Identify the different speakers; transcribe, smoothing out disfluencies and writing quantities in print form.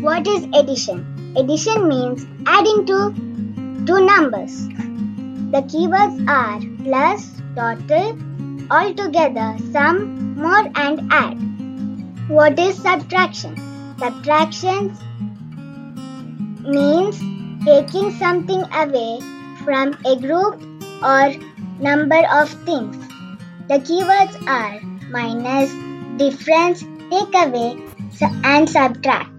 Speaker 1: What is addition? Addition means adding two numbers. The keywords are plus, total, altogether, sum, more and add. What is subtraction? Subtraction means taking something away from a group or number of things. The keywords are minus, difference, take away, and subtract.